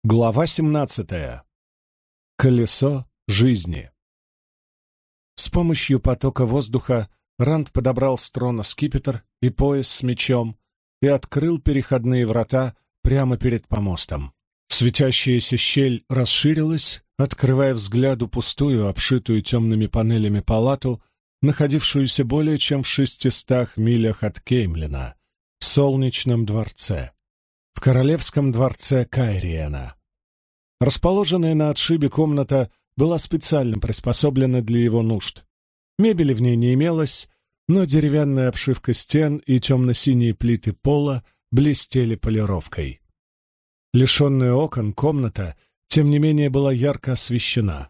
Глава 17. Колесо жизни. С помощью потока воздуха Ранд подобрал с трона скипетр и пояс с мечом и открыл переходные врата прямо перед помостом. Светящаяся щель расширилась, открывая взгляду пустую, обшитую темными панелями палату, находившуюся более чем в 600 милях от Кеймлина, в Солнечном дворце, в Королевском дворце Кайриена. Расположенная на отшибе комната была специально приспособлена для его нужд. Мебели в ней не имелось, но деревянная обшивка стен и темно-синие плиты пола блестели полировкой. Лишенная окон, комната, тем не менее, была ярко освещена.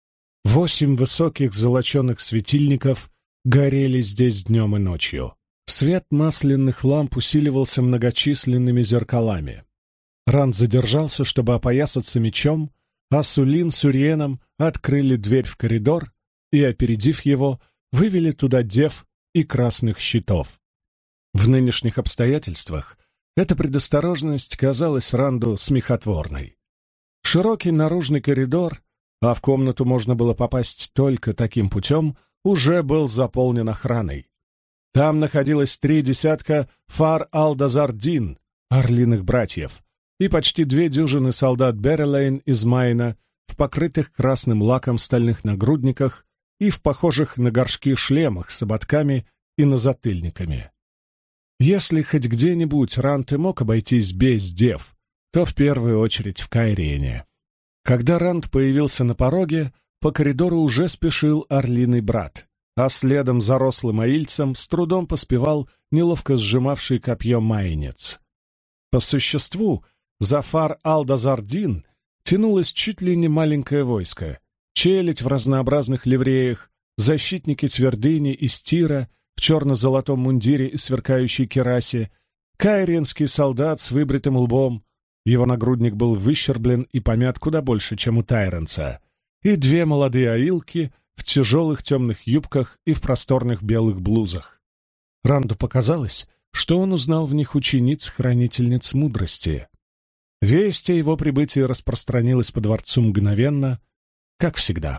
8 высоких золоченых светильников горели здесь днем и ночью. Свет масляных ламп усиливался многочисленными зеркалами. Ранд задержался, чтобы опоясаться мечом, а Сулин с Уриеном открыли дверь в коридор и, опередив его, вывели туда дев и красных щитов. В нынешних обстоятельствах эта предосторожность казалась Ранду смехотворной. Широкий наружный коридор, а в комнату можно было попасть только таким путем, уже был заполнен охраной. Там находилось 3 десятка фар-Алдазар-Дин, орлиных братьев, и почти 2 дюжины солдат Берелейн из Майна в покрытых красным лаком стальных нагрудниках и в похожих на горшки шлемах с ободками и назатыльниками. Если хоть где-нибудь Ранд и мог обойтись без дев, то в первую очередь в Кайриене. Когда Ранд появился на пороге, по коридору уже спешил орлиный брат, а следом за рослым аильцем с трудом поспевал неловко сжимавший копье майнец. По существу, за фар-Алдазар-Дин тянулось чуть ли не маленькое войско, челядь в разнообразных ливреях, защитники твердыни и стира в черно-золотом мундире и сверкающей керасе, кайриенский солдат с выбритым лбом, его нагрудник был выщерблен и помят куда больше, чем у тайренца, и 2 молодые аилки в тяжелых темных юбках и в просторных белых блузах. Ранду показалось, что он узнал в них учениц-хранительниц мудрости. Весть о его прибытии распространилась по дворцу мгновенно, как всегда.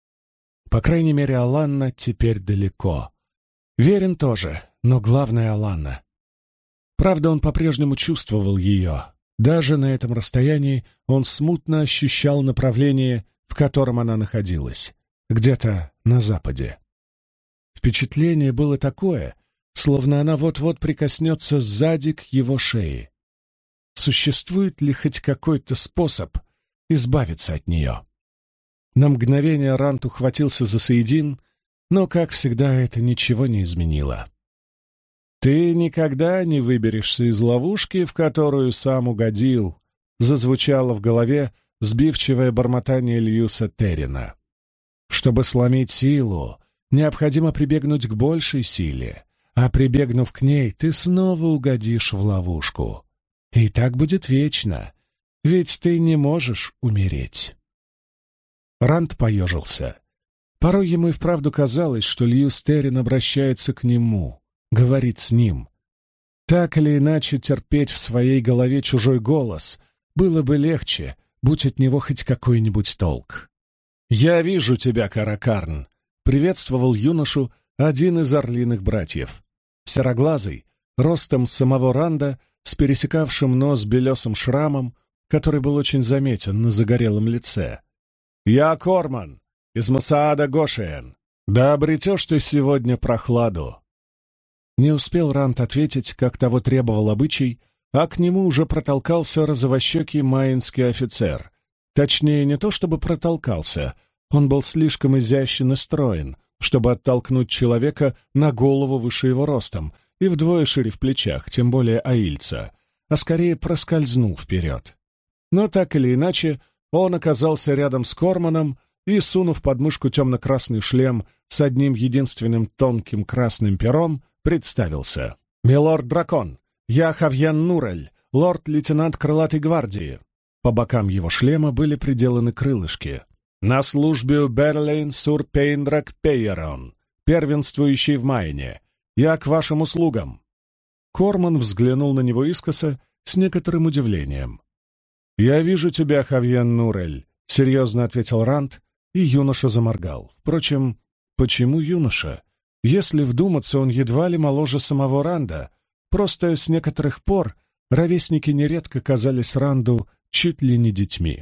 По крайней мере, Аланна теперь далеко. Верен тоже, но главное — Аланна. Правда, он по-прежнему чувствовал ее. Даже на этом расстоянии он смутно ощущал направление, в котором она находилась, где-то на западе. Впечатление было такое, словно она вот-вот прикоснется сзади к его шее. Существует ли хоть какой-то способ избавиться от нее? На мгновение Ранд ухватился за Саидин, но, как всегда, это ничего не изменило. «Ты никогда не выберешься из ловушки, в которую сам угодил», — зазвучало в голове сбивчивое бормотание Льюса Террина. «Чтобы сломить силу, необходимо прибегнуть к большей силе, а прибегнув к ней, ты снова угодишь в ловушку. И так будет вечно, ведь ты не можешь умереть». Ранд поежился. Порой ему и вправду казалось, что Льюс Террин обращается к нему, говорит с ним. Так или иначе терпеть в своей голове чужой голос было бы легче, будь от него хоть какой-нибудь толк. «Я вижу тебя, Каракарн», — приветствовал юношу один из орлиных братьев. Сероглазый, ростом самого Ранда, с пересекавшим нос белесым шрамом, который был очень заметен на загорелом лице. «Я Корман, из Масаада Гошиен. Да обретешь ты сегодня прохладу». Не успел Ранд ответить, как того требовал обычай, а к нему уже протолкался розовощекий майнский офицер. Точнее, не то чтобы протолкался, он был слишком изящен и строен, чтобы оттолкнуть человека на голову выше его ростом и вдвое шире в плечах, тем более аильца, а скорее проскользнул вперед. Но так или иначе, он оказался рядом с Корманом и, сунув под мышку темно-красный шлем с одним единственным тонким красным пером, представился. «Милорд-дракон, я Хавьен Нурель, лорд-лейтенант крылатой гвардии». По бокам его шлема были приделаны крылышки. «На службе у Берлейн Сур Пейндрак Пейерон, первенствующий в Майне. Я к вашим услугам». Корман взглянул на него искоса с некоторым удивлением. «Я вижу тебя, Хавьен Нурель», — серьезно ответил Ранд, и юноша заморгал. Впрочем, почему юноша? Если вдуматься, он едва ли моложе самого Ранда. Просто с некоторых пор ровесники нередко казались Ранду чуть ли не детьми.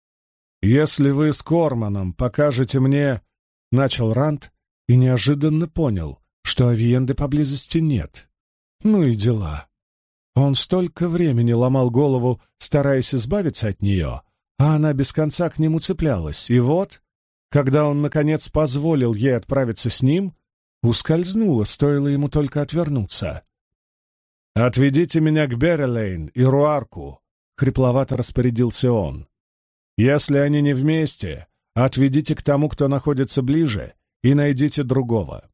«Если вы с Корманом покажете мне...» — начал Ранд и неожиданно понял, что Авиенды поблизости нет. Ну и дела. Он столько времени ломал голову, стараясь избавиться от нее, а она без конца к нему цеплялась. И вот, когда он, наконец, позволил ей отправиться с ним, ускользнула, стоило ему только отвернуться. «Отведите меня к Берелейн и Руарку», — хрипловато распорядился он. «Если они не вместе, отведите к тому, кто находится ближе, и найдите другого».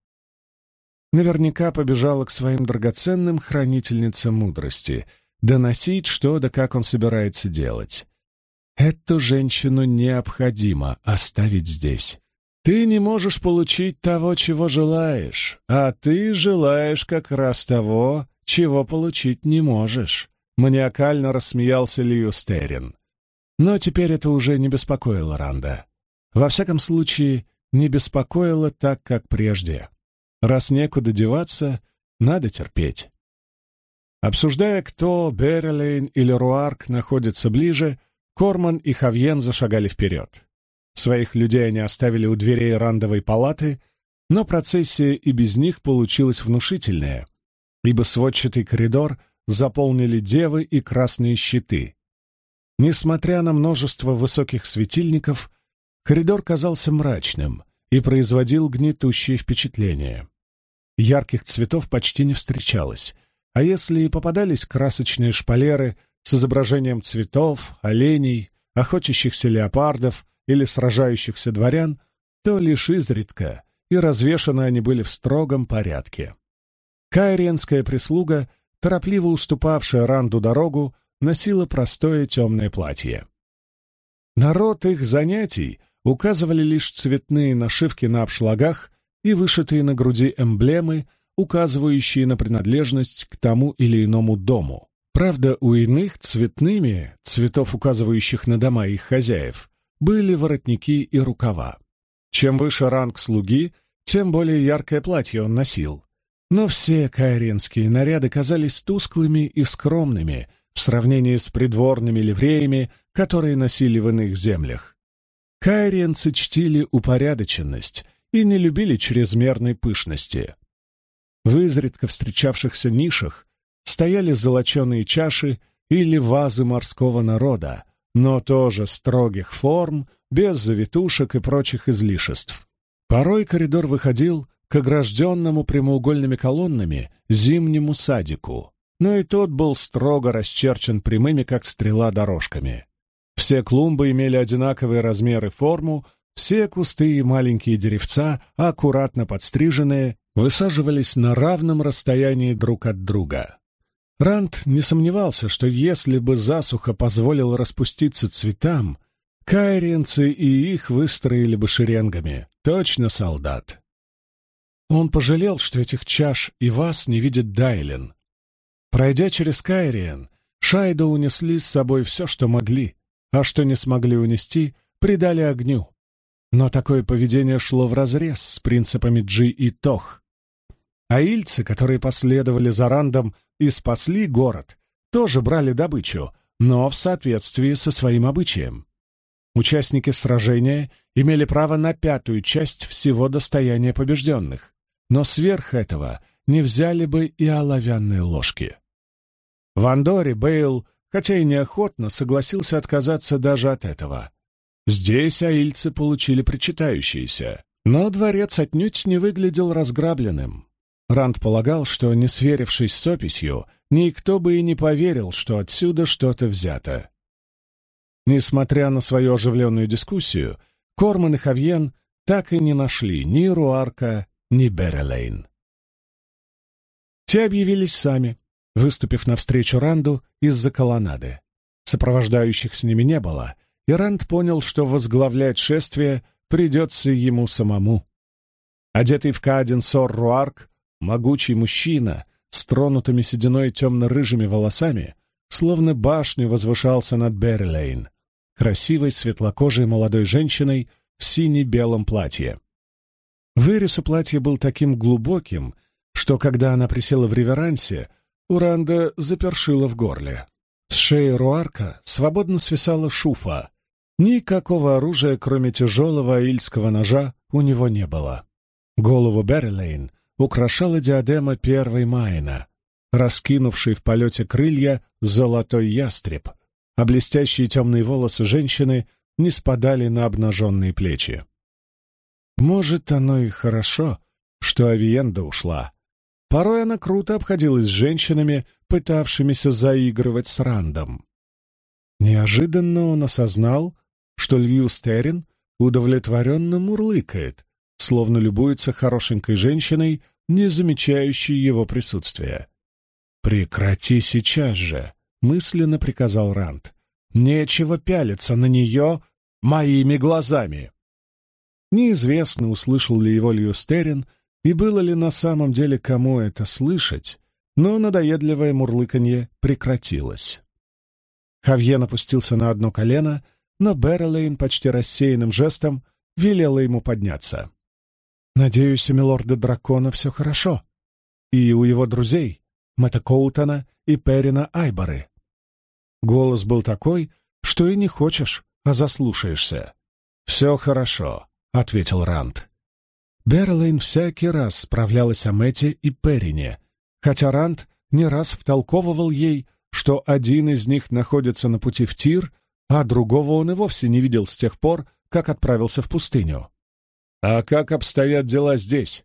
Наверняка побежала к своим драгоценным хранительницам мудрости, доносить, что да как он собирается делать. Эту женщину необходимо оставить здесь. Ты не можешь получить того, чего желаешь, а ты желаешь как раз того, чего получить не можешь. Маниакально рассмеялся Льюстерин. Но теперь это уже не беспокоило Ранда. Во всяком случае, не беспокоило так, как прежде. Раз некуда деваться, надо терпеть. Обсуждая, кто, Берелейн или Руарк, находится ближе, Корман и Хавьен зашагали вперед. Своих людей они оставили у дверей рандовой палаты, но процессия и без них получилась внушительная, ибо сводчатый коридор заполнили девы и красные щиты. Несмотря на множество высоких светильников, коридор казался мрачным и производил гнетущее впечатление. Ярких цветов почти не встречалось, а если и попадались красочные шпалеры с изображением цветов, оленей, охотящихся леопардов или сражающихся дворян, то лишь изредка, и развешаны они были в строгом порядке. Кайриенская прислуга, торопливо уступавшая Ранду дорогу, носила простое темное платье. Народ их занятий указывали лишь цветные нашивки на обшлагах и вышитые на груди эмблемы, указывающие на принадлежность к тому или иному дому. Правда, у иных цветными, цветов, указывающих на дома их хозяев, были воротники и рукава. Чем выше ранг слуги, тем более яркое платье он носил. Но все кайренские наряды казались тусклыми и скромными в сравнении с придворными ливреями, которые носили в иных землях. Кайренцы чтили упорядоченность и не любили чрезмерной пышности. В изредка встречавшихся нишах стояли золоченые чаши или вазы морского народа, но тоже строгих форм, без завитушек и прочих излишеств. Порой коридор выходил к огражденному прямоугольными колоннами зимнему садику, но и тот был строго расчерчен прямыми, как стрела, дорожками. Все клумбы имели одинаковые размеры и форму, все кусты и маленькие деревца, аккуратно подстриженные, высаживались на равном расстоянии друг от друга. Ранд не сомневался, что если бы засуха позволила распуститься цветам, кайренцы и их выстроили бы шеренгами, точно солдат. Он пожалел, что этих чаш и ваз не видит Дайлен. Пройдя через Кайриен, Шайда унесли с собой все, что могли, а что не смогли унести, придали огню. Но такое поведение шло вразрез с принципами Джи и Тох. Аильцы, которые последовали за Рандом и спасли город, тоже брали добычу, но в соответствии со своим обычаем. Участники сражения имели право на 1/5 часть всего достояния побежденных, но сверх этого не взяли бы и оловянные ложки. В Андоре Бейл, хотя и неохотно, согласился отказаться даже от этого. Здесь аильцы получили причитающиеся, но дворец отнюдь не выглядел разграбленным. Ранд полагал, что, не сверившись с описью, никто бы и не поверил, что отсюда что-то взято. Несмотря на свою оживленную дискуссию, Корман и Хавьен так и не нашли ни Руарка, ни Берелейн. Те объявились сами, выступив навстречу Ранду из-за колоннады. Сопровождающих с ними не было, и Ранд понял, что возглавлять шествие придется ему самому. Одетый в каадин сор Руарк, могучий мужчина с тронутыми сединой темно-рыжими волосами, словно башня возвышался над Берри-Лейн, красивой светлокожей молодой женщиной в сине-белом платье. Вырез у платья был таким глубоким, что, когда она присела в реверансе, у Ранда запершило в горле. С шеи Руарка свободно свисала шуфа. Никакого оружия, кроме тяжелого аильского ножа, у него не было. Голову Берри-Лейн украшала диадема первой Майна, раскинувший в полете крылья золотой ястреб, а блестящие темные волосы женщины не спадали на обнаженные плечи. Может, оно и хорошо, что Авиенда ушла. Порой она круто обходилась с женщинами, пытавшимися заигрывать с Рандом. Неожиданно он осознал, что Льюис Террин удовлетворенно мурлыкает, словно любуется хорошенькой женщиной, не замечающей его присутствия. «Прекрати сейчас же!» — мысленно приказал Ранд. «Нечего пялиться на нее моими глазами!» Неизвестно, услышал ли его Льюис Террин, и было ли на самом деле кому это слышать, но надоедливое мурлыканье прекратилось. Хавьен опустился на одно колено, но Берри-Лейн почти рассеянным жестом велела ему подняться. «Надеюсь, у милорда-дракона все хорошо. И у его друзей, Мэтта Коутона и Перина Айбары». Голос был такой, что и не хочешь, а заслушаешься. «Все хорошо», — ответил Ранд. Берри-Лейн всякий раз справлялась о Мэтте и Перине, хотя Ранд не раз втолковывал ей, что один из них находится на пути в Тир, а другого он и вовсе не видел с тех пор, как отправился в пустыню. «А как обстоят дела здесь?»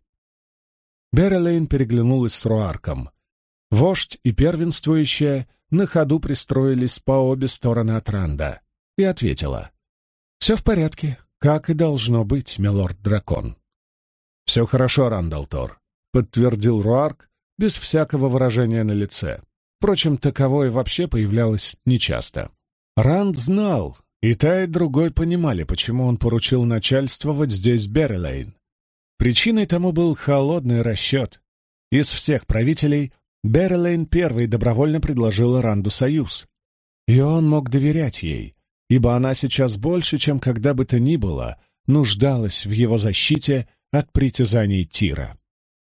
Берри-Лейн переглянулась с Руарком. Вождь и первенствующая на ходу пристроились по обе стороны от Ранда, и ответила: «Все в порядке, как и должно быть, милорд-дракон». «Все хорошо, Рандалтор», — подтвердил Руарк без всякого выражения на лице. Впрочем, таковое вообще появлялось нечасто. Ранд знал, и та, и другой понимали, почему он поручил начальствовать здесь Берри-Лейн. Причиной тому был холодный расчет. Из всех правителей Берри-Лейн первой добровольно предложила Ранду союз. И он мог доверять ей, ибо она сейчас больше, чем когда бы то ни было, нуждалась в его защите от притязаний Тира.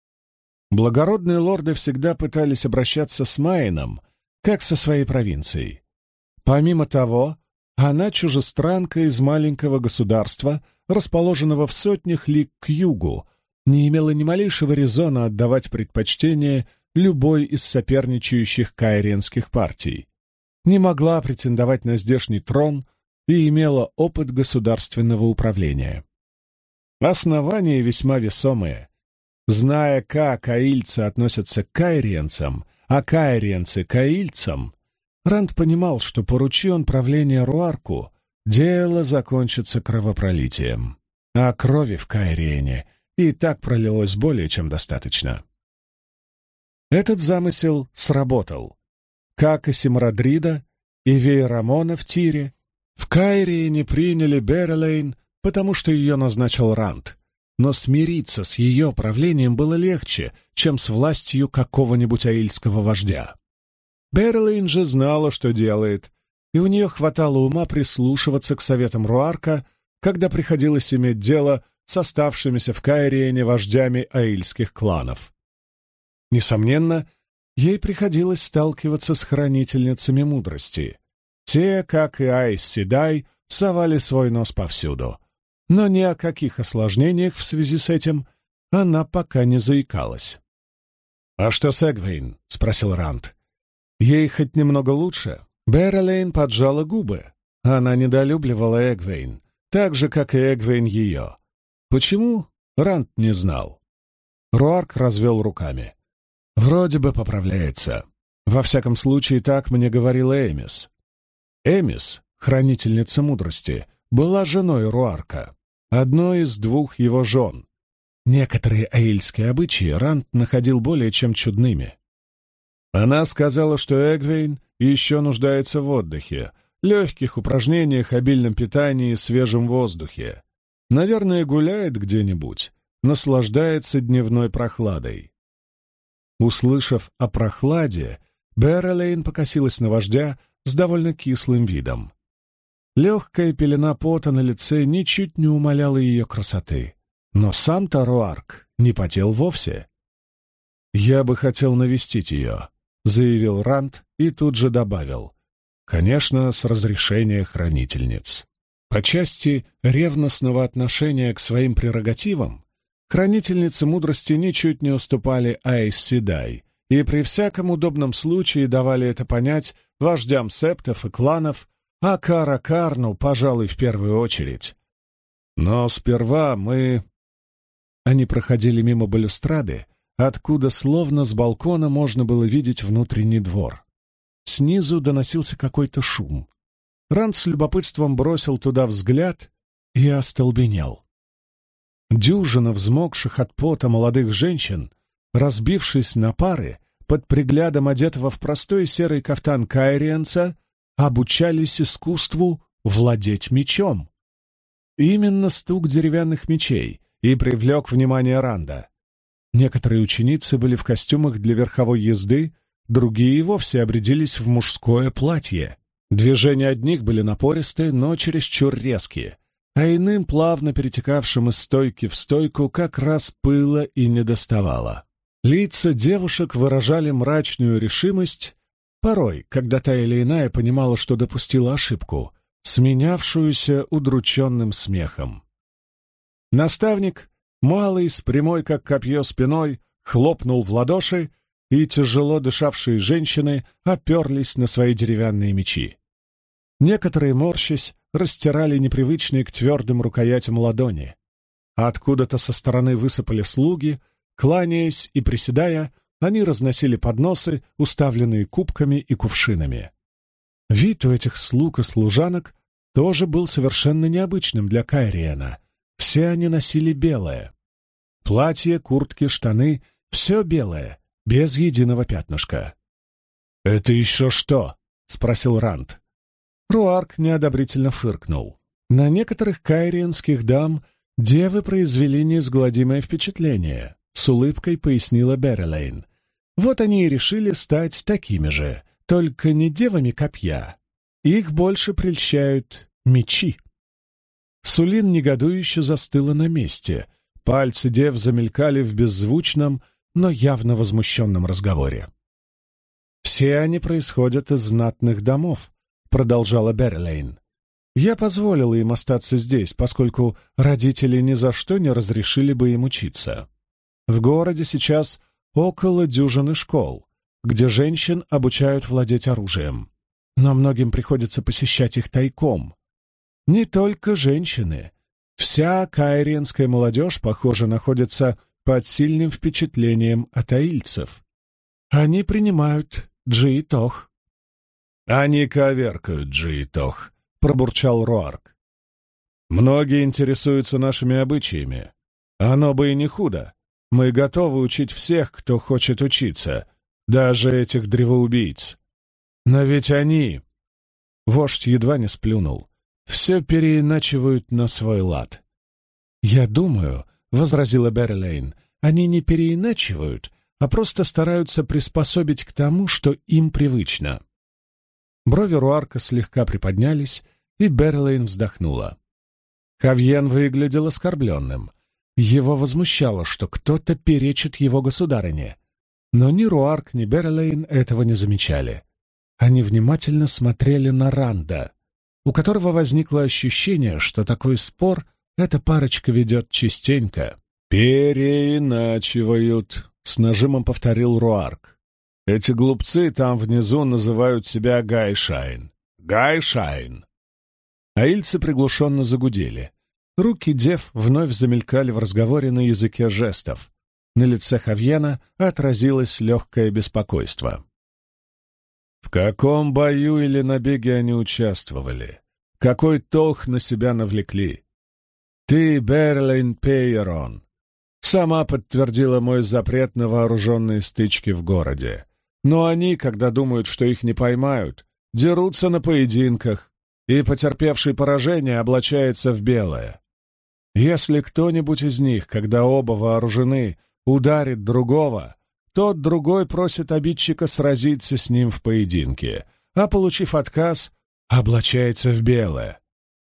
Благородные лорды всегда пытались обращаться с Майном, как со своей провинцией. Помимо того, она чужестранка из маленького государства, расположенного в сотнях лиг к югу, не имела ни малейшего резона отдавать предпочтение любой из соперничающих кайриенских партий, не могла претендовать на здешний трон и имела опыт государственного управления. Основания весьма весомые. Зная, как аильцы относятся к кайриенцам, а кайриенцы к аильцам, Ранд понимал, что поручи он правление Руарку, дело закончится кровопролитием. А крови в Кайриене и так пролилось более чем достаточно. Этот замысел сработал. Как и Симрадрида и Вейрамона в Тире, в Кайриене приняли Берри-Лейн, потому что ее назначил Ранд, но смириться с ее правлением было легче, чем с властью какого-нибудь аильского вождя. Берри-Лейн же знала, что делает, и у нее хватало ума прислушиваться к советам Руарка, когда приходилось иметь дело с оставшимися в Кайриене вождями аильских кланов. Несомненно, ей приходилось сталкиваться с хранительницами мудрости. Те, как и Айс Седай, совали свой нос повсюду. Но ни о каких осложнениях в связи с этим она пока не заикалась. «А что с Эгвейн?» — спросил Ранд. «Ей хоть немного лучше?» Берри-Лейн поджала губы. Она недолюбливала Эгвейн, так же, как и Эгвейн ее. Почему? Ранд не знал. Руарк развел руками. «Вроде бы поправляется. Во всяком случае, так мне говорила Эмис». Эмис, хранительница мудрости, была женой Руарка, одной из двух его жен. Некоторые аильские обычаи Ранд находил более чем чудными. Она сказала, что Эгвейн еще нуждается в отдыхе, легких упражнениях, обильном питании, свежем воздухе. Наверное, гуляет где-нибудь, наслаждается дневной прохладой. Услышав о прохладе, Беррилейн покосилась на вождя с довольно кислым видом. Легкая пелена пота на лице ничуть не умаляла ее красоты. Но сам-то Руарк не потел вовсе. «Я бы хотел навестить ее», — заявил Ранд и тут же добавил. «Конечно, с разрешения хранительниц». По части ревностного отношения к своим прерогативам хранительницы мудрости ничуть не уступали Аэс Седай и при всяком удобном случае давали это понять вождям септов и кланов, а Каракарну, пожалуй, в первую очередь. Но сперва мы... Они проходили мимо балюстрады, откуда словно с балкона можно было видеть внутренний двор. Снизу доносился какой-то шум. Ранд с любопытством бросил туда взгляд и остолбенел. Дюжина взмокших от пота молодых женщин, разбившись на пары, под приглядом одетого в простой серый кафтан кайриенца, обучались искусству владеть мечом. Именно стук деревянных мечей и привлек внимание Ранда. Некоторые ученицы были в костюмах для верховой езды, другие вовсе обрядились в мужское платье. Движения одних были напористые, но чересчур резкие, а иным, плавно перетекавшим из стойки в стойку, как раз пыла и недоставало. Лица девушек выражали мрачную решимость, порой, когда та или иная понимала, что допустила ошибку, сменявшуюся удрученным смехом. Наставник, малый, с прямой, как копье, спиной, хлопнул в ладоши, и тяжело дышавшие женщины оперлись на свои деревянные мечи. Некоторые, морщась, растирали непривычные к твердым рукоятям ладони. А откуда-то со стороны высыпали слуги, кланяясь и приседая, они разносили подносы, уставленные кубками и кувшинами. Вид у этих слуг и служанок тоже был совершенно необычным для Кайриена. Все они носили белое. Платье, куртки, штаны — все белое, без единого пятнышка. «Это еще что?» — спросил Ранд. Руарк неодобрительно фыркнул. На некоторых кайриенских дам девы произвели неизгладимое впечатление, с улыбкой пояснила Беррилейн. Вот они и решили стать такими же, только не девами копья. Их больше прельщают мечи. Сулин негодующе застыла на месте. Пальцы дев замелькали в беззвучном, но явно возмущенном разговоре. «Все они происходят из знатных домов», — продолжала Беррилейн. «Я позволила им остаться здесь, поскольку родители ни за что не разрешили бы им учиться. В городе сейчас около дюжины школ, где женщин обучают владеть оружием. Но многим приходится посещать их тайком. Не только женщины. Вся кайриенская молодежь, похоже, находится под сильным впечатлением от аильцев. Они принимают Джиитох». «Они коверкают Джиитох», — пробурчал Руарк. «Многие интересуются нашими обычаями. Оно бы и не худо. Мы готовы учить всех, кто хочет учиться, даже этих древоубийц. Но ведь они...» Вождь едва не сплюнул. «Все переиначивают на свой лад». «Я думаю», — возразила Беррилейн, — «они не переиначивают, а просто стараются приспособить к тому, что им привычно». Брови Руарка слегка приподнялись, и Беррилейн вздохнула. Хавьен выглядел оскорбленным. Его возмущало, что кто-то перечит его государыне. Но ни Руарк, ни Беррилейн этого не замечали. Они внимательно смотрели на Ранда, у которого возникло ощущение, что такой спор эта парочка ведет частенько. «Переиначивают», — с нажимом повторил Руарк. «Эти глупцы там внизу называют себя Гайшайн. Гайшайн!» Аильцы приглушенно загудели. Руки дев вновь замелькали в разговоре на языке жестов. На лице Хавьена отразилось легкое беспокойство. В каком бою или набеге они участвовали? Какой толк на себя навлекли? Ты, Беррилейн Пейерон, сама подтвердила мой запрет на вооруженные стычки в городе. Но они, когда думают, что их не поймают, дерутся на поединках, и потерпевший поражение облачается в белое. Если кто-нибудь из них, когда оба вооружены, ударит другого, тот другой просит обидчика сразиться с ним в поединке, а, получив отказ, облачается в белое.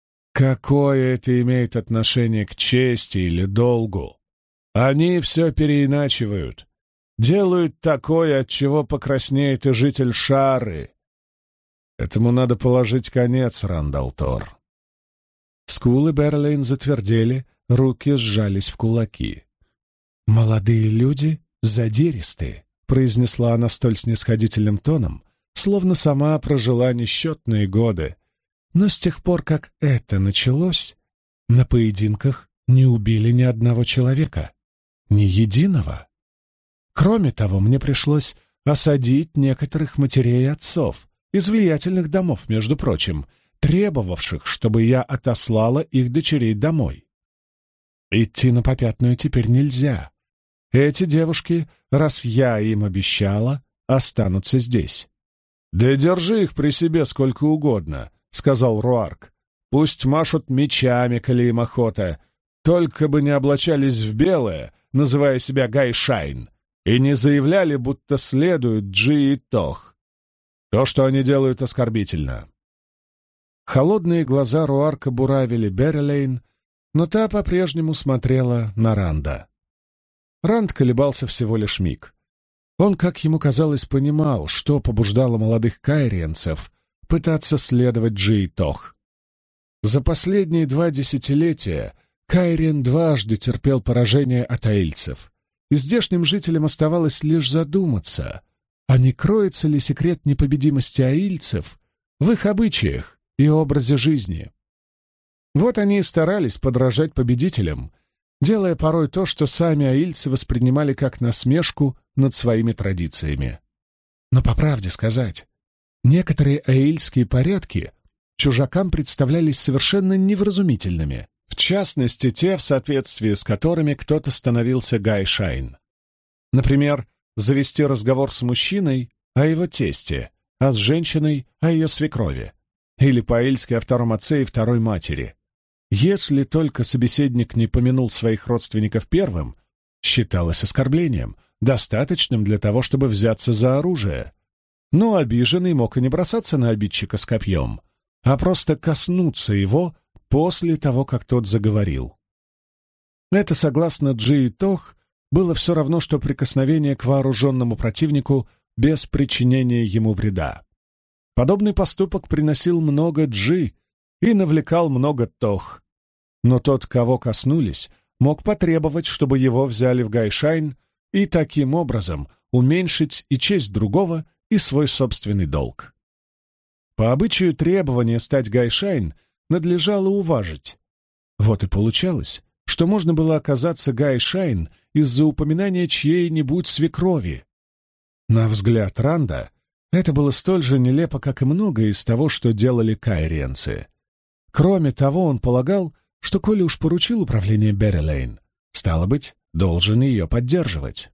Какое это имеет отношение к чести или долгу? Они все переиначивают, делают такое, от чего покраснеет и житель Шары. Этому надо положить конец, Рандал Тор. Скулы Берлейн затвердели, руки сжались в кулаки. «Молодые люди задиристые», — произнесла она столь снисходительным тоном, словно сама прожила несчетные годы. Но с тех пор, как это началось, на поединках не убили ни одного человека, ни единого. Кроме того, мне пришлось осадить некоторых матерей и отцов, из влиятельных домов, между прочим, требовавших, чтобы я отослала их дочерей домой. Идти на попятную теперь нельзя. Эти девушки, раз я им обещала, останутся здесь. «Да держи их при себе сколько угодно», — сказал Руарк. «Пусть машут мечами, коли им охота, только бы не облачались в белое, называя себя Гайшайн, и не заявляли, будто следуют Джи и Тох. То, что они делают, оскорбительно». Холодные глаза Руарка буравили Берлейн, но та по-прежнему смотрела на Ранда. Ранд колебался всего лишь миг. Он, как ему казалось, понимал, что побуждало молодых кайриенцев пытаться следовать Джи и Тох. За последние 2 десятилетия Кайриен дважды терпел поражение от аильцев, и здешним жителям оставалось лишь задуматься, а не кроется ли секрет непобедимости аильцев в их обычаях и образе жизни. Вот они и старались подражать победителям, делая порой то, что сами аильцы воспринимали как насмешку над своими традициями. Но по правде сказать, некоторые аильские порядки чужакам представлялись совершенно невразумительными, в частности, те, в соответствии с которыми кто-то становился Гайшайн. Например, завести разговор с мужчиной о его тесте, а с женщиной о ее свекрови, или по-аильски о втором отце и второй матери. Если только собеседник не помянул своих родственников первым, считалось оскорблением, достаточным для того, чтобы взяться за оружие. Но обиженный мог и не бросаться на обидчика с копьем, а просто коснуться его после того, как тот заговорил. Это, согласно Джи и Тох, было все равно, что прикосновение к вооруженному противнику без причинения ему вреда. Подобный поступок приносил много Джи и навлекал много Тох. Но тот, кого коснулись, мог потребовать, чтобы его взяли в Гайшайн, и таким образом уменьшить и честь другого, и свой собственный долг. По обычаю требования стать Гайшайн надлежало уважить. Вот и получалось, что можно было оказаться Гайшайн из-за упоминания чьей-нибудь свекрови. На взгляд Ранда это было столь же нелепо, как и многое из того, что делали кайриенцы. Кроме того, он полагал, что, коли уж поручил управление Берлейн, стало быть, должен ее поддерживать.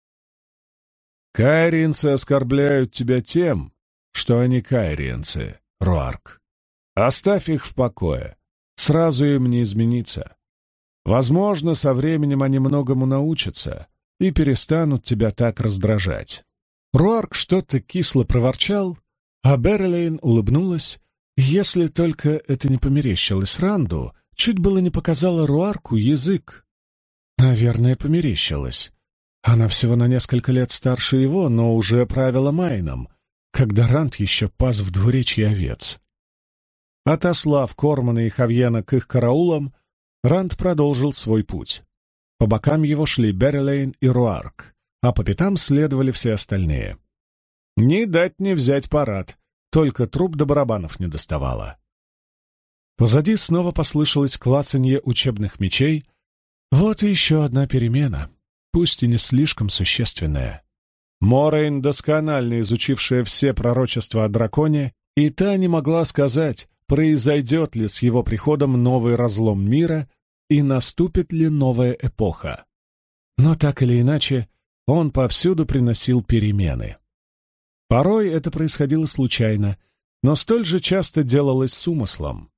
«Кайриенцы оскорбляют тебя тем, что они кайриенцы, Руарк. Оставь их в покое, сразу им не измениться. Возможно, со временем они многому научатся и перестанут тебя так раздражать». Руарк что-то кисло проворчал, а Берлейн улыбнулась, если только это не померещилось Ранду, чуть было не показала Руарку язык. Наверное, померещилось. Она всего на несколько лет старше его, но уже правила Майном, когда Ранд еще пас в двуречье овец. Отослав Кормана и Хавьена к их караулам, Ранд продолжил свой путь. По бокам его шли Берлейн и Руарк, а по пятам следовали все остальные. Не дать не взять парад, только труб до барабанов не доставало. Позади снова послышалось клацанье учебных мечей. Вот и еще одна перемена, пусть и не слишком существенная. Морейн, досконально изучившая все пророчества о драконе, и та не могла сказать, произойдет ли с его приходом новый разлом мира и наступит ли новая эпоха. Но так или иначе, он повсюду приносил перемены. Порой это происходило случайно, но столь же часто делалось с умыслом.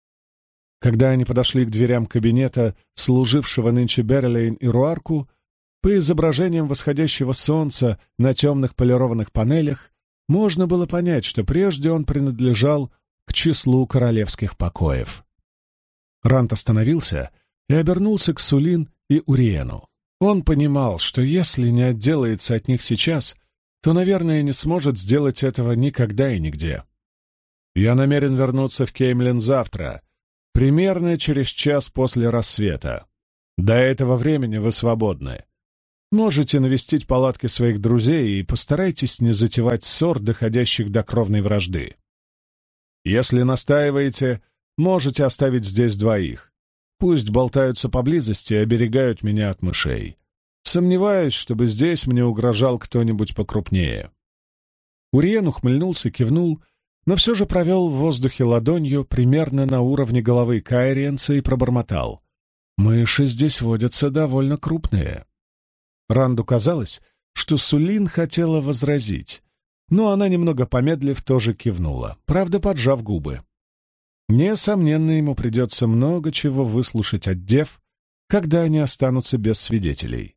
Когда они подошли к дверям кабинета, служившего нынче Берлейн и Руарку, По изображениям восходящего солнца на темных полированных панелях можно было понять, что прежде он принадлежал к числу королевских покоев. Рант остановился и обернулся к Сулин и Уриену. Он понимал, что если не отделается от них сейчас, то, наверное, не сможет сделать этого никогда и нигде. «Я намерен вернуться в Кеймлин завтра, примерно через час после рассвета. До этого времени вы свободны. Можете навестить палатки своих друзей и постарайтесь не затевать ссор, доходящих до кровной вражды. Если настаиваете, можете оставить здесь двоих. Пусть болтаются поблизости и оберегают меня от мышей. Сомневаюсь, чтобы здесь мне угрожал кто-нибудь покрупнее». Уриен ухмыльнулся, кивнул, но все же провел в воздухе ладонью примерно на уровне головы кайриенца и пробормотал: «Мыши здесь водятся довольно крупные». Ранду казалось, что Сулин хотела возразить, но она, немного помедлив, тоже кивнула, правда, поджав губы. Несомненно, ему придется много чего выслушать от дев, когда они останутся без свидетелей.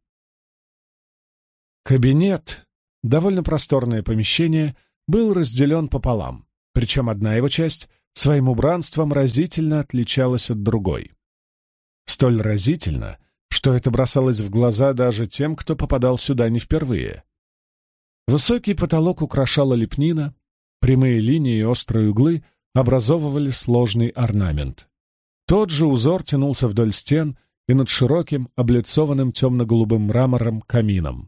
Кабинет, довольно просторное помещение, был разделен пополам, причем одна его часть своим убранством разительно отличалась от другой. Столь разительно, что это бросалось в глаза даже тем, кто попадал сюда не впервые. Высокий потолок украшала лепнина, прямые линии и острые углы образовывали сложный орнамент. Тот же узор тянулся вдоль стен и над широким, облицованным темно-голубым мрамором камином.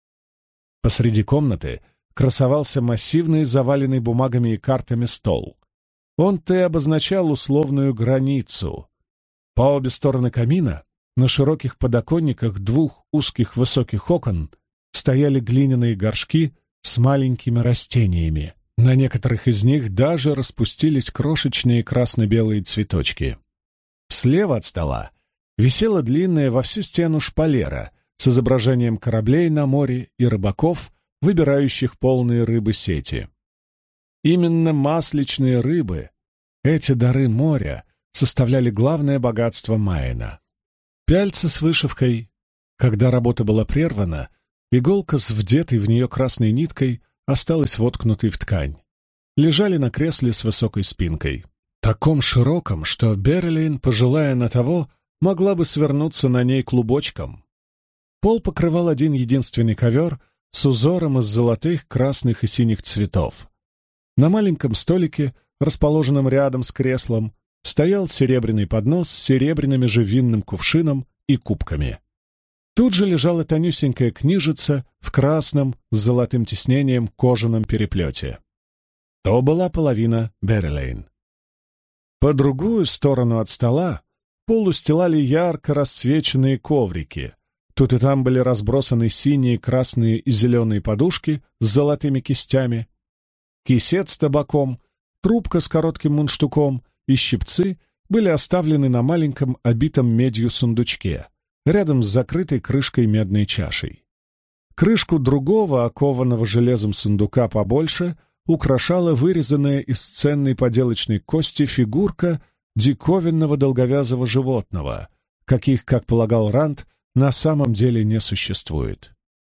Посреди комнаты красовался массивный, заваленный бумагами и картами стол. Он-то и обозначал условную границу. По обе стороны камина, на широких подоконниках двух узких высоких окон, стояли глиняные горшки с маленькими растениями. На некоторых из них даже распустились крошечные красно-белые цветочки. Слева от стола висела длинная во всю стену шпалера с изображением кораблей на море и рыбаков, выбирающих полные рыбы сети. Именно масличные рыбы, эти дары моря, составляли главное богатство Майена. Пяльцы с вышивкой. Когда работа была прервана, иголка с вдетой в нее красной ниткой осталась воткнутой в ткань. Лежали на кресле с высокой спинкой, таком широком, что Берлин, пожелая на того, могла бы свернуться на ней клубочком. Пол покрывал один единственный ковер с узором из золотых, красных и синих цветов. На маленьком столике, расположенном рядом с креслом, стоял серебряный поднос с серебряным же винным кувшином и кубками. Тут же лежала тонюсенькая книжица в красном с золотым тиснением кожаном переплете. То была половина Берлин. По другую сторону от стола пол устилали ярко расцвеченные коврики. Тут и там были разбросаны синие, красные и зеленые подушки с золотыми кистями, кисет с табаком, трубка с коротким мундштуком и щипцы были оставлены на маленьком обитом медью сундучке, рядом с закрытой крышкой медной чашей. Крышку другого, окованного железом сундука побольше, украшала вырезанная из ценной поделочной кости фигурка диковинного долговязого животного, каких, как полагал Ранд, на самом деле не существует.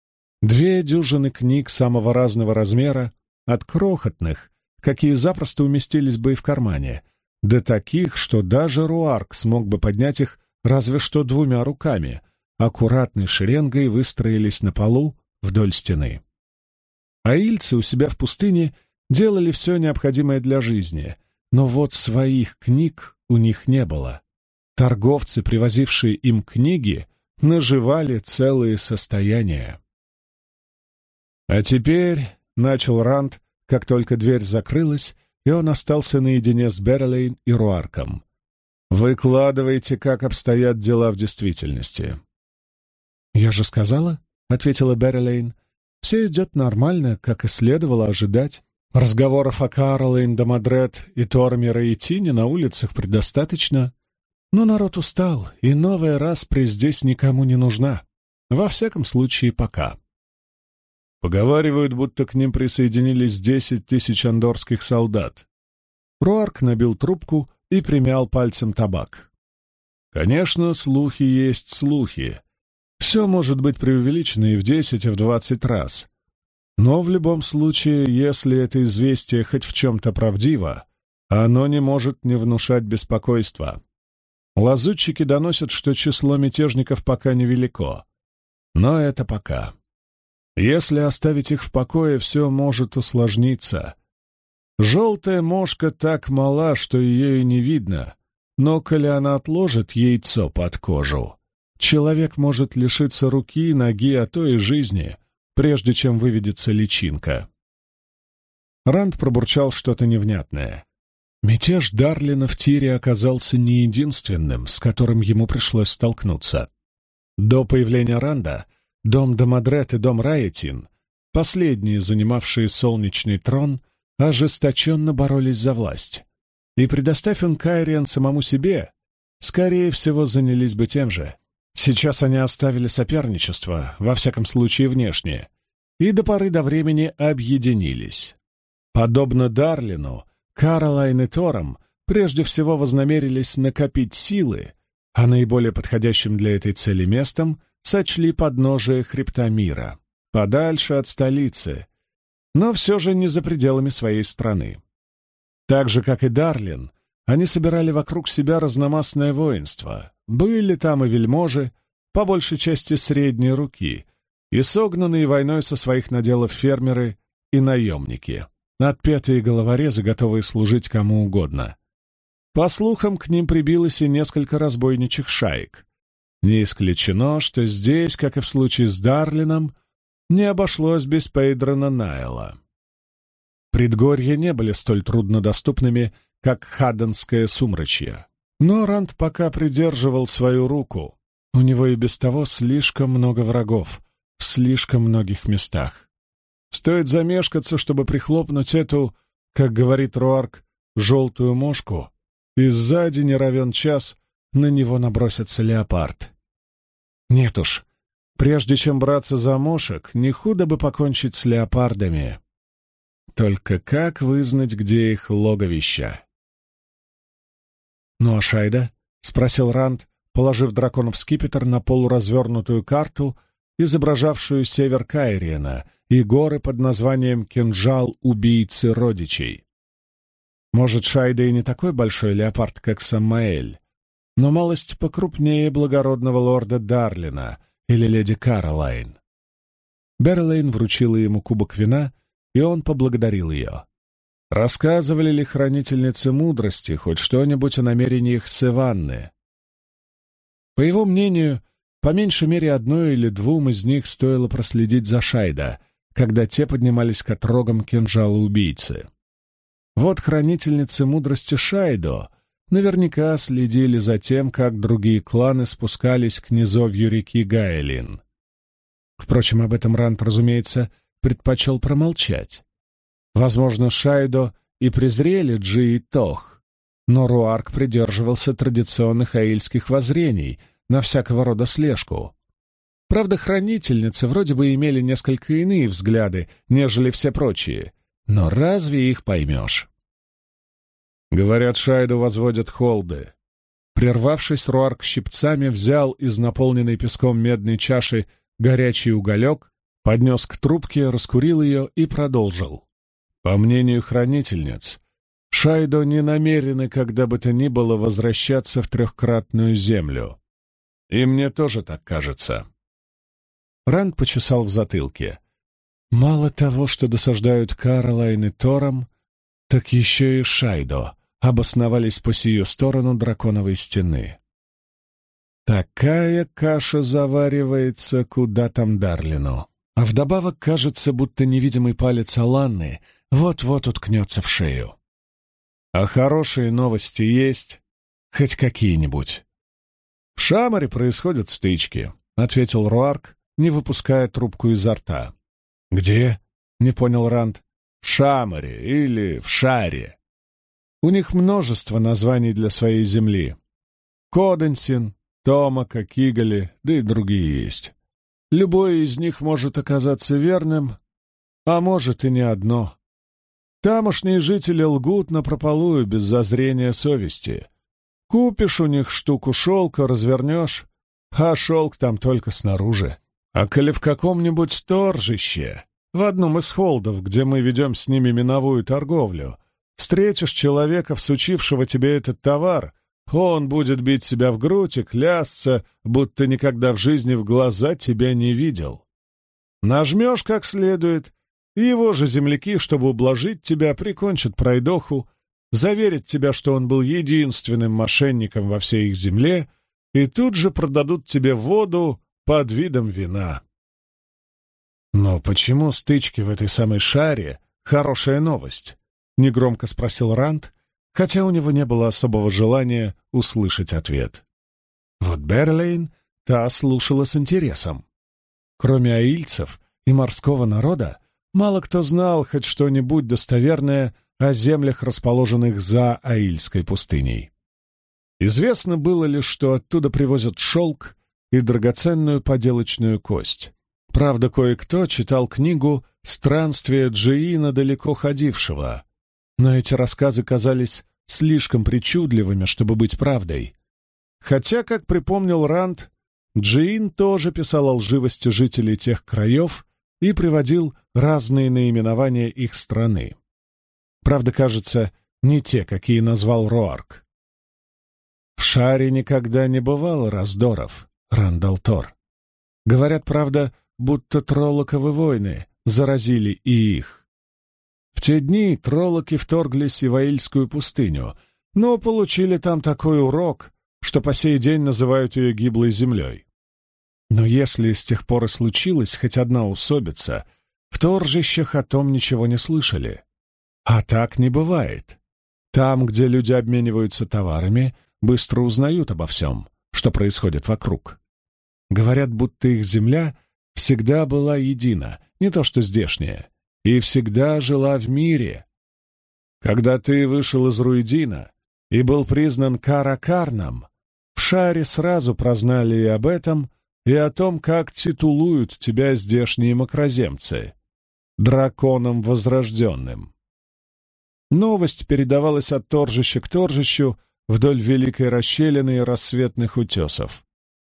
2 дюжины книг самого разного размера, от крохотных, какие запросто уместились бы и в кармане, до таких, что даже Руарк смог бы поднять их разве что 2 руками, аккуратной шеренгой выстроились на полу вдоль стены. Аильцы у себя в пустыне делали все необходимое для жизни, но вот своих книг у них не было. Торговцы, привозившие им книги, наживали целые состояния. «А теперь», — начал Ранд, как только дверь закрылась, и он остался наедине с Берлейн и Руарком, «выкладывайте, как обстоят дела в действительности». «Я же сказала», — ответила Берлейн, — «все идет нормально, как и следовало ожидать. Разговоров о Карлейн, Дамадрет и Тормера и Тине на улицах предостаточно, но народ устал, и новая распри здесь никому не нужна. Во всяком случае, пока». Поговаривают, будто к ним присоединились 10 000 андорских солдат. Руарк набил трубку и примял пальцем табак. «Конечно, слухи есть слухи, Все может быть преувеличено и в 10, и в 20 раз. Но в любом случае, если это известие хоть в чем-то правдиво, оно не может не внушать беспокойства. Лазутчики доносят, что число мятежников пока невелико. Но это пока. Если оставить их в покое, все может усложниться. Желтая мошка так мала, что ее и не видно, но коли она отложит яйцо под кожу, человек может лишиться руки, ноги, а то и жизни, прежде чем выведется личинка. Ранд пробурчал что-то невнятное. Мятеж Дарлина в Тире оказался не единственным, с которым ему пришлось столкнуться. До появления Ранда дом Домадрет и дом Раэтин, последние, занимавшие солнечный трон, ожесточенно боролись за власть. И предоставь он Кайриан самому себе, скорее всего, занялись бы тем же. Сейчас они оставили соперничество, во всяком случае внешнее, и до поры до времени объединились. Подобно Дарлину, Каролайн и Тором прежде всего вознамерились накопить силы, а наиболее подходящим для этой цели местом сочли подножие хребта мира, подальше от столицы, но все же не за пределами своей страны. Так же, как и Дарлин, они собирали вокруг себя разномастное воинство. Были там и вельможи, по большей части средней руки, и согнанные войной со своих наделов фермеры и наемники, отпетые головорезы, готовые служить кому угодно. По слухам, к ним прибилось и несколько разбойничьих шаек. Не исключено, что здесь, как и в случае с Дарлином, не обошлось без Пейдрона Найла. Предгорья не были столь труднодоступными, как Хадденское сумрачье. Но Ранд пока придерживал свою руку. У него и без того слишком много врагов в слишком многих местах. Стоит замешкаться, чтобы прихлопнуть эту, как говорит Руарк, желтую мошку, и сзади не равен час на него набросится леопард. Нет уж, прежде чем браться за мошек, не худо бы покончить с леопардами. Только как вызнать, где их логовища? «Ну а Шайда?» — спросил Ранд, положив драконов скипетр на полуразвернутую карту, изображавшую север Кайриена и горы под названием «Кинжал убийцы родичей». Может, Шайда и не такой большой леопард, как Саммаэль, но малость покрупнее благородного лорда Дарлина или леди Каролайн. Берлейн вручила ему кубок вина, и он поблагодарил ее. Рассказывали ли хранительницы мудрости хоть что-нибудь о намерениях Севанны? По его мнению, по меньшей мере одной или двум из них стоило проследить за Шайда, когда те поднимались к отрогам кинжала убийцы. Вот хранительницы мудрости Шайдо наверняка следили за тем, как другие кланы спускались к низовью реки Гайлин. Впрочем, об этом Ранд, разумеется, предпочел промолчать. Возможно, Шайдо и презрели Джи и Тох, но Руарк придерживался традиционных аильских воззрений на всякого рода слежку. Правда, хранительницы вроде бы имели несколько иные взгляды, нежели все прочие, но разве их поймешь? Говорят, Шайду возводят холды. Прервавшись, Руарк щипцами взял из наполненной песком медной чаши горячий уголек, поднес к трубке, раскурил ее и продолжил. По мнению хранительниц, Шайдо не намерены когда бы то ни было возвращаться в трехкратную землю. И мне тоже так кажется. Ранд почесал в затылке. Мало того, что досаждают Каролайн и Тором, так еще и Шайдо обосновались по сию сторону драконовой стены. Такая каша заваривается, куда там Дарлину. А вдобавок кажется, будто невидимый палец Аланны вот-вот уткнется в шею. А хорошие новости есть? Хоть какие-нибудь? «В Шамаре происходят стычки», — ответил Руарк, не выпуская трубку изо рта. «Где?» — не понял Ранд. «В Шамаре или в Шаре. У них множество названий для своей земли. Коденсин, Томака, Кигали, да и другие есть. Любое из них может оказаться верным, а может и не одно. Тамошние жители лгут напропалую без зазрения совести. Купишь у них штуку шелка, развернешь, а шелк там только снаружи. А коли в каком-нибудь торжище, в одном из холдов, где мы ведем с ними миновую торговлю, встретишь человека, всучившего тебе этот товар, он будет бить себя в грудь и клясться, будто никогда в жизни в глаза тебя не видел. Нажмешь как следует, и его же земляки, чтобы ублажить тебя, прикончат пройдоху, заверят тебя, что он был единственным мошенником во всей их земле, и тут же продадут тебе воду под видом вина. «Но почему стычки в этой самой шаре — хорошая новость?» — негромко спросил Ранд, хотя у него не было особого желания услышать ответ. Вот Берлейн та слушала с интересом. Кроме аильцев и морского народа, мало кто знал хоть что-нибудь достоверное о землях, расположенных за Аильской пустыней. Известно было лишь, что оттуда привозят шелк и драгоценную поделочную кость. Правда, кое-кто читал книгу «Странствие Джиина далеко ходившего», но эти рассказы казались слишком причудливыми, чтобы быть правдой. Хотя, как припомнил Ранд, Джиин тоже писал о лживости жителей тех краев и приводил разные наименования их страны. Правда, кажется, не те, какие назвал Роарк. «В шаре никогда не бывало раздоров», — Рандал Тор. Говорят, правда, будто троллоковы войны заразили и их. В те дни троллоки вторглись и в Аильскую пустыню, но получили там такой урок, что по сей день называют ее гиблой землей. Но если с тех пор и случилась хоть одна усобица, в торжищах о том ничего не слышали. А так не бывает. Там, где люди обмениваются товарами, быстро узнают обо всем, что происходит вокруг. Говорят, будто их земля всегда была едина, не то что здешняя, и всегда жила в мире. Когда ты вышел из Руидина и был признан Каракарном, в шаре сразу прознали и об этом, и о том, как титулуют тебя здешние макроземцы — драконом возрожденным. Новость передавалась от торжища к торжищу вдоль великой расщелины и рассветных утесов.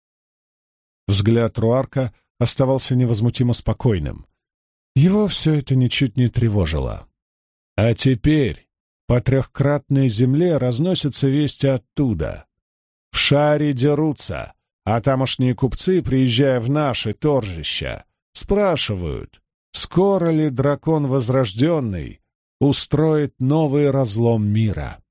Взгляд Руарка оставался невозмутимо спокойным. Его все это ничуть не тревожило. А теперь по трехкратной земле разносятся вести оттуда. В шаре дерутся, а тамошние купцы, приезжая в наши торжища, спрашивают, скоро ли дракон возрожденный устроит новый разлом мира.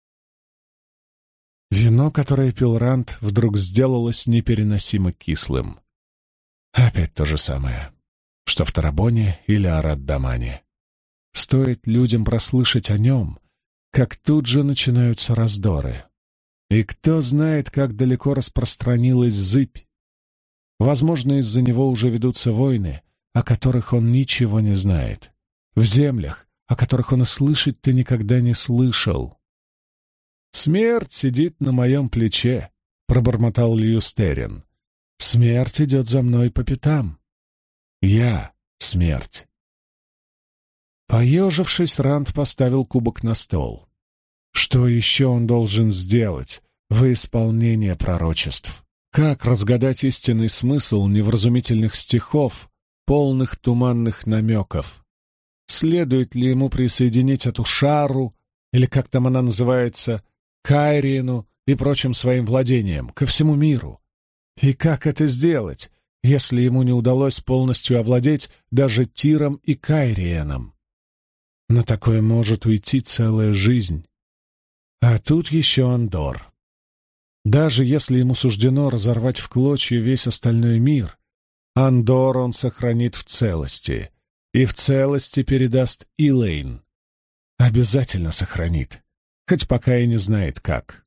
Вино, которое пил Ранд, вдруг сделалось непереносимо кислым. Опять то же самое, что в Тарабоне или Арат-Дамане. Стоит людям прослышать о нем, как тут же начинаются раздоры. И кто знает, как далеко распространилась зыбь. Возможно, из-за него уже ведутся войны, о которых он ничего не знает. В землях, о которых он и слышать-то никогда не слышал. «Смерть сидит на моем плече», — пробормотал Льюстерин. «Смерть идет за мной по пятам. Я — смерть». Поежившись, Ранд поставил кубок на стол. Что еще он должен сделать во исполнение пророчеств? Как разгадать истинный смысл невразумительных стихов, полных туманных намеков? Следует ли ему присоединить эту шару, или как там она называется, Кайриену и прочим своим владениям, ко всему миру? И как это сделать, если ему не удалось полностью овладеть даже Тиром и Кайриеном? На такое может уйти целая жизнь. А тут еще Андор. Даже если ему суждено разорвать в клочья весь остальной мир, Андор он сохранит в целости, и в целости передаст Илэйн. Обязательно сохранит, хоть пока и не знает как.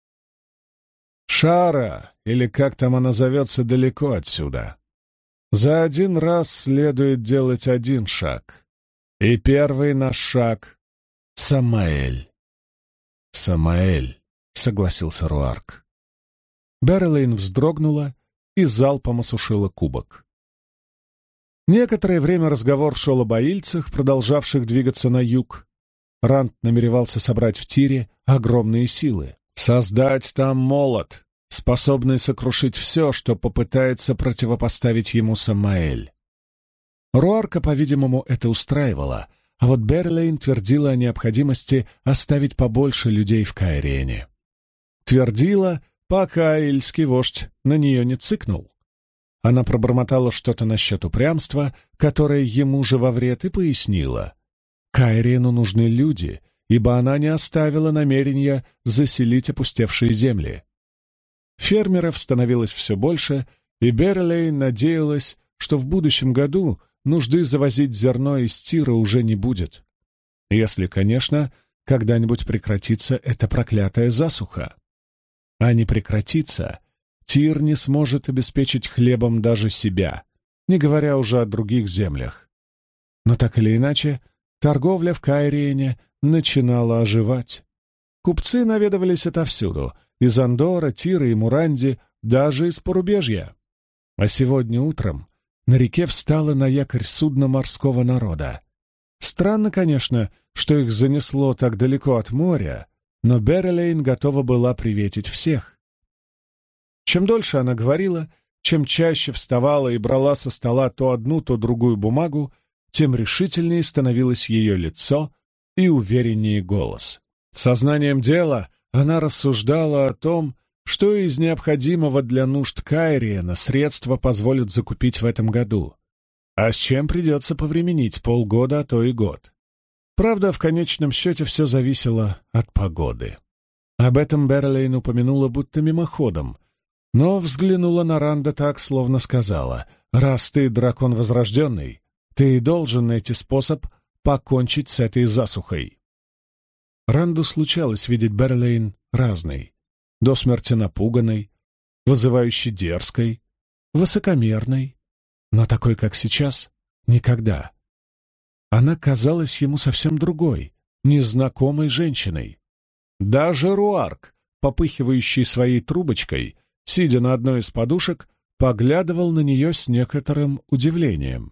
Шара, или как там она зовется, далеко отсюда. За один раз следует делать один шаг. И первый наш шаг — Самаэль. «Самаэль», — согласился Руарк. Берлейн вздрогнула и залпом осушила кубок. Некоторое время разговор шел об аильцах, продолжавших двигаться на юг. Ранд намеревался собрать в Тире огромные силы. Создать там молот, способный сокрушить все, что попытается противопоставить ему Самаэль. Руарка, по-видимому, это устраивало, а вот Берлейн твердила о необходимости оставить побольше людей в Кайриене. Твердила, пока эльский вождь на нее не цыкнул. Она пробормотала что-то насчет упрямства, которое ему же во вред, и пояснила. Кайриену нужны люди, ибо она не оставила намерения заселить опустевшие земли. Фермеров становилось все больше, и Берлейн надеялась, что в будущем году нужды завозить зерно из Тира уже не будет. Если, конечно, когда-нибудь прекратится эта проклятая засуха. А не прекратится, Тир не сможет обеспечить хлебом даже себя, не говоря уже о других землях. Но так или иначе, торговля в Кайриене начинала оживать. Купцы наведывались отовсюду, из Андора, Тира и Муранди, даже из порубежья. А сегодня утром на реке встало на якорь судно морского народа. Странно, конечно, что их занесло так далеко от моря, но Берлейн готова была приветить всех. Чем дольше она говорила, чем чаще вставала и брала со стола то одну, то другую бумагу, тем решительнее становилось ее лицо и увереннее голос. Сознанием дела она рассуждала о том, что из необходимого для нужд Кайриена средства позволят закупить в этом году, а с чем придется повременить полгода, а то и год. Правда, в конечном счете все зависело от погоды. Об этом Берлейн упомянула будто мимоходом, но взглянула на Ранда так, словно сказала: «Раз ты дракон возрожденный, ты и должен найти способ покончить с этой засухой». Ранду случалось видеть Берлейн разной, до смерти напуганной, вызывающей дерзкой, высокомерной, но такой, как сейчас, никогда. Она казалась ему совсем другой, незнакомой женщиной. Даже Руарк, попыхивающий своей трубочкой, сидя на одной из подушек, поглядывал на нее с некоторым удивлением.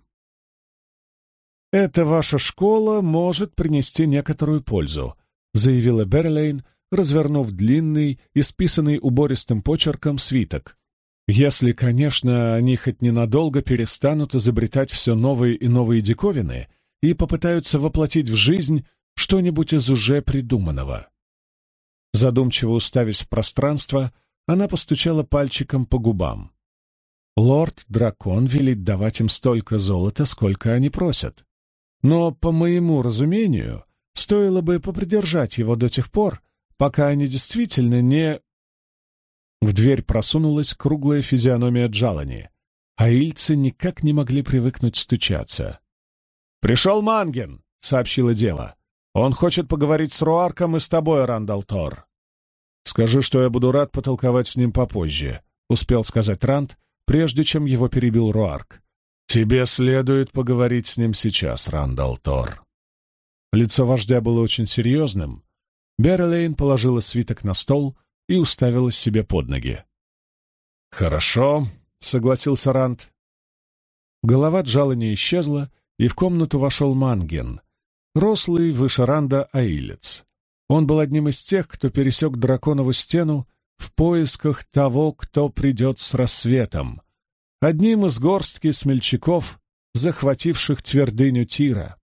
«Эта ваша школа может принести некоторую пользу», — заявила Берлейн, развернув длинный, исписанный убористым почерком свиток. «Если, конечно, они хоть ненадолго перестанут изобретать все новые и новые диковины и попытаются воплотить в жизнь что-нибудь из уже придуманного». Задумчиво уставясь в пространство, она постучала пальчиком по губам. «Лорд-дракон велит давать им столько золота, сколько они просят. Но, по моему разумению, стоило бы попридержать его до тех пор, пока они действительно не...» В дверь просунулась круглая физиономия Джалани, а ильцы никак не могли привыкнуть стучаться. «Пришел Манген!» — сообщила дева. «Он хочет поговорить с Руарком и с тобой, Рандал Тор». «Скажи, что я буду рад потолковать с ним попозже», — успел сказать Ранд, прежде чем его перебил Руарк. «Тебе следует поговорить с ним сейчас, Рандал Тор». Лицо вождя было очень серьезным. Берлейн положила свиток на стол и уставилась себе под ноги. «Хорошо», — согласился Ранд. Голова Джалани исчезла, и в комнату вошел Манген, рослый, выше Ранда аилец. Он был одним из тех, кто пересек драконову стену в поисках того, кто придет с рассветом, одним из горстки смельчаков, захвативших твердыню Тира.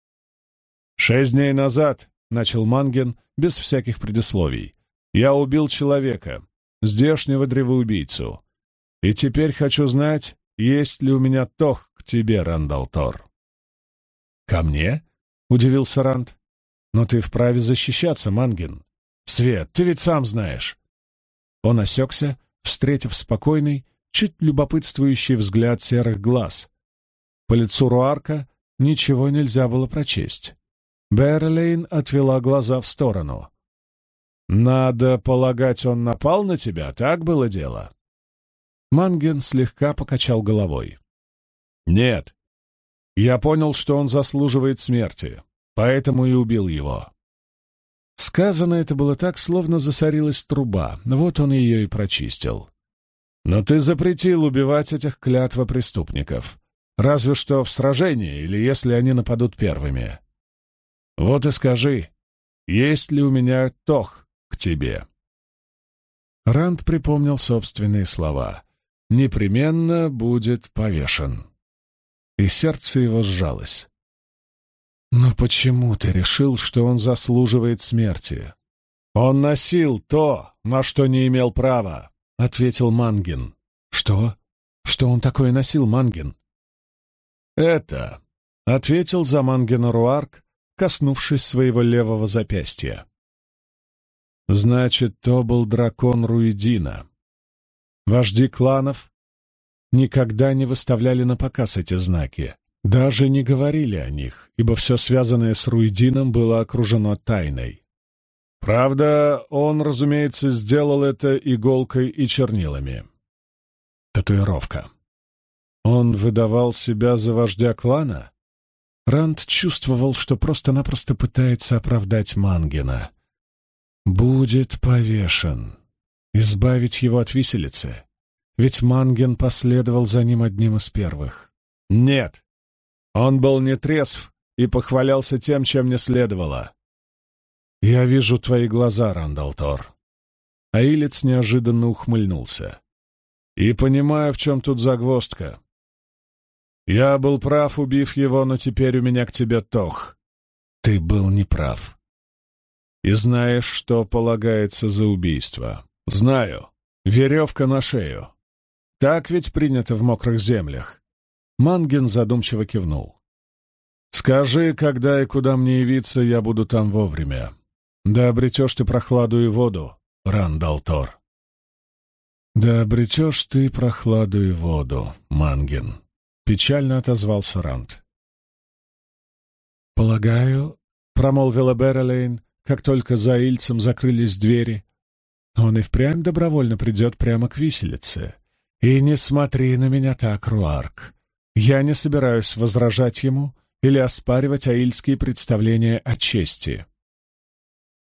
6 дней назад, — начал Манген без всяких предисловий, — я убил человека, здешнего древоубийцу, и теперь хочу знать, есть ли у меня тох к тебе, Рандал Тор. «Ко мне?» — удивился Ранд. «Но ты вправе защищаться, Манген. Свет, ты ведь сам знаешь». Он осекся, встретив спокойный, чуть любопытствующий взгляд серых глаз. По лицу Руарка ничего нельзя было прочесть. Берлейн отвела глаза в сторону. «Надо полагать, он напал на тебя, так было дело?» Манген слегка покачал головой. «Нет. Я понял, что он заслуживает смерти, поэтому и убил его». Сказано это было так, словно засорилась труба, вот он ее и прочистил. «Но ты запретил убивать этих клятвопреступников, разве что в сражении или если они нападут первыми. Вот и скажи, есть ли у меня тох к тебе?» Ранд припомнил собственные слова. «Непременно будет повешен». И сердце его сжалось. «Но почему ты решил, что он заслуживает смерти?» «Он носил то, на что не имел права», — ответил Мангин. «Что? Что он такое носил, Мангин?» «Это», — ответил за Мангина Руарк, коснувшись своего левого запястья. «Значит, то был дракон Руидина. Вожди кланов никогда не выставляли на показ эти знаки, даже не говорили о них, ибо все связанное с Руидином было окружено тайной. Правда, он, разумеется, сделал это иголкой и чернилами. Татуировка. Он выдавал себя за вождя клана?» Ранд чувствовал, что просто-напросто пытается оправдать Мангина. «Будет повешен. Избавить его от виселицы. Ведь Манген последовал за ним одним из первых». «Нет. Он был нетрезв и похвалялся тем, чем не следовало». «Я вижу твои глаза, Рандалтор». Аилец неожиданно ухмыльнулся. «И понимаю, в чем тут загвоздка. Я был прав, убив его, но теперь у меня к тебе тох. Ты был неправ. И знаешь, что полагается за убийство?» «Знаю. Веревка на шею. Так ведь принято в мокрых землях». Манген задумчиво кивнул. «Скажи, когда и куда мне явиться, я буду там вовремя. Да обретешь ты прохладу и воду, Рандалтор». «Да обретешь ты прохладу и воду, Манген», — печально отозвался Ранд. «Полагаю», — промолвила Беррилейн, как только за Ильцем закрылись двери, «он и впрямь добровольно придет прямо к виселице. И не смотри на меня так, Руарк. Я не собираюсь возражать ему или оспаривать аильские представления о чести».